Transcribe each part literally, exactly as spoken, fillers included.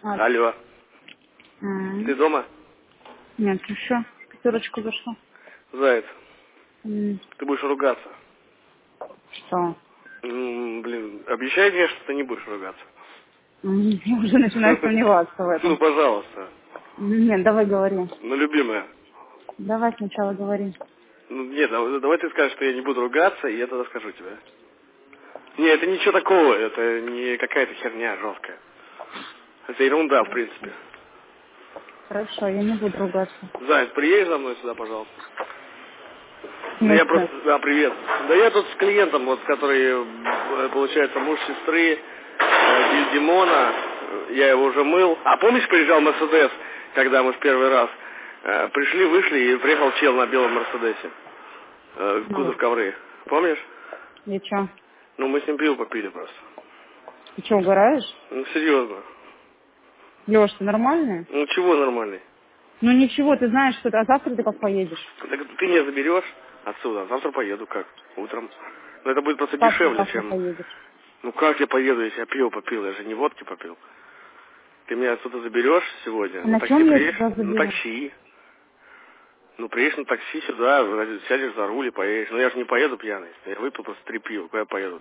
А, Алло. м. Ты дома? Нет, еще. Пятерочку зашла. Заяц, М. ты будешь ругаться. Что? М, Блин, обещай мне, что ты не будешь ругаться. М, Я уже начинаю сомневаться в Ну, этом. пожалуйста. Нет, давай говори. Ну, любимая. Давай сначала говори. Ну, нет, давай давай ты скажешь, что я не буду ругаться, и я тогда скажу тебе. Не, это ничего такого, это не какая-то херня жесткая. Это ерунда, в принципе. Хорошо, я не буду ругаться. Заяц, приедешь за мной сюда, пожалуйста. В Да я смысле? просто, да, привет. Да я тут с клиентом, вот, который, э, получается, муж сестры э, Ди- Димона, э, я его уже мыл. А помнишь, приезжал Мерседес, когда мы в первый раз э, пришли, вышли, и приехал чел на белом Мерседесе, э, Ну, кузов ковры. Помнишь? и чё? Ну, мы с ним пиво попили просто. Ты что, угораешь? Ну, серьезно. Леш, ты нормальный? Ну, чего нормальный? Ну ничего, ты знаешь, что ты, а завтра ты как поедешь? Так ты меня заберешь отсюда, а завтра поеду как? Утром. Но это будет просто Как ты дешевле, завтра чем... поедешь? Ну, как я поеду, если я пиво попил? Я же не водки попил. Ты меня отсюда заберешь сегодня? А На на такси чем я приедешь? тебя На заберу? такси. Ну, приедешь на такси сюда, сядешь за руль и поедешь. Но я же не поеду пьяный. Я выпил просто три пива. Куда я поеду?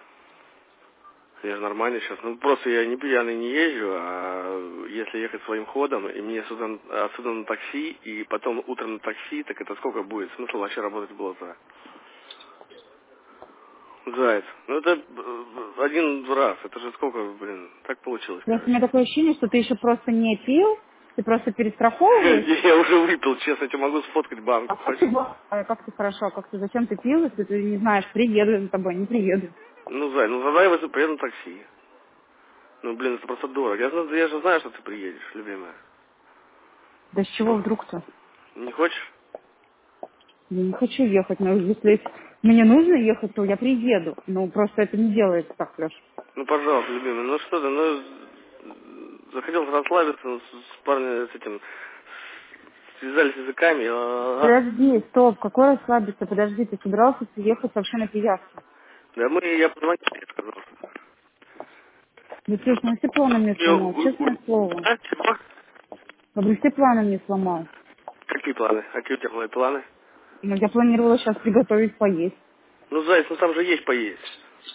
Я же нормально сейчас. Ну, просто я не пьяный не езжу, а если ехать своим ходом, и мне сюда, отсюда на такси, и потом утром на такси, так это сколько будет? Смысл вообще работать было-то? Заяц. Ну, это э, один раз. Это же сколько, блин, так получилось, Просто у короче. меня такое ощущение, что ты еще просто не пил, ты просто перестраховываешь. Я уже выпил, честно, я тебе могу сфоткать банку. А как ты, Хочешь? а как ты хорошо, а как ты, зачем ты пил, если ты не знаешь, приеду я за тобой, не приеду. Ну, Зай, ну задай, если приеду на такси. Ну, блин, это просто дорого. Я, знаю- я же знаю, что ты приедешь, любимая. Да с чего вдруг-то? Не хочешь? Я не хочу ехать, но если мне нужно ехать, то я приеду. Ну, просто это не делается так, Леш. Ну, пожалуйста, любимая. Ну, что ты, ну, захотел расслабиться ну, с, с парнем, с этим, связались языками. а- а. Подожди, стоп, какой расслабиться? Подожди, ты собирался ехать вообще на пиявку. Да мы, я позвонил, я сказал. Да ты ж, ну все планы мне Я сломал, у- у- честное слово. А, чего? Я говорю, все планы мне сломал. Какие планы? Какие у тебя были планы? Ну, я планировала сейчас приготовить поесть. Ну, Заяц, ну там же есть поесть.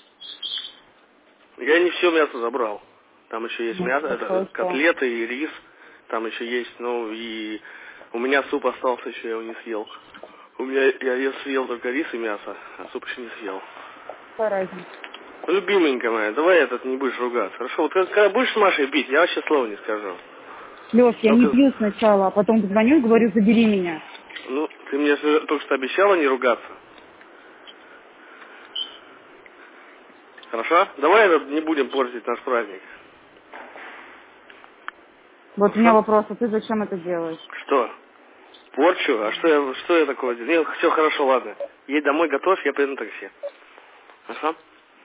Я не все мясо забрал. Там еще есть Ну, мясо, хорошо, это и что? котлеты и рис. Там еще есть, ну и у меня суп остался еще, я его не съел. У меня я, я съел только рис и мясо, а суп еще не съел. Какая разница? Ну, любименькая моя, давай этот не будешь ругаться. Хорошо, вот когда, когда будешь с Машей бить, я вообще слова не скажу. Леш, я не Только, пью сначала, а потом звоню и говорю, забери меня. ну, ты мне же только что обещала не ругаться. Хорошо? Давай этот, не будем портить наш праздник. Вот у меня Хорошо? вопрос, а ты зачем это делаешь? Что? Порчу? А что я, что я такого делаю? Нет, все хорошо, ладно. Едь домой, готовь, я приеду на такси. Хорошо?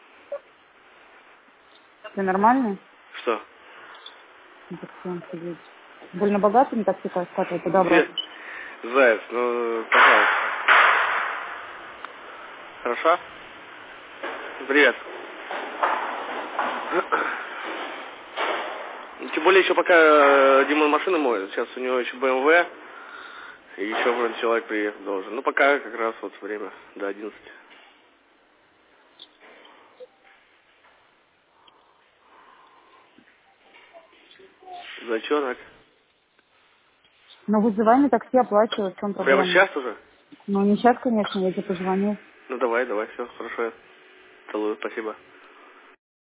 Ты нормальный? Что? Ну, так что он сидит. Больно богатым такси скатывать, туда Где? обратно. Заяц, ну, пожалуйста. Хорошо? Привет. Тем более еще пока э, Димон машину моет, сейчас у него еще бэ эм вэ, и еще вроде человек приехать должен. Ну, пока как раз вот время до одиннадцати. Зайчонок. Ну, вызывай мне такси, оплачивай, в чем Прямо проблема? сейчас уже? Ну, не сейчас, конечно, я тебе позвоню. Ну, давай, давай, все, хорошо. Целую, спасибо.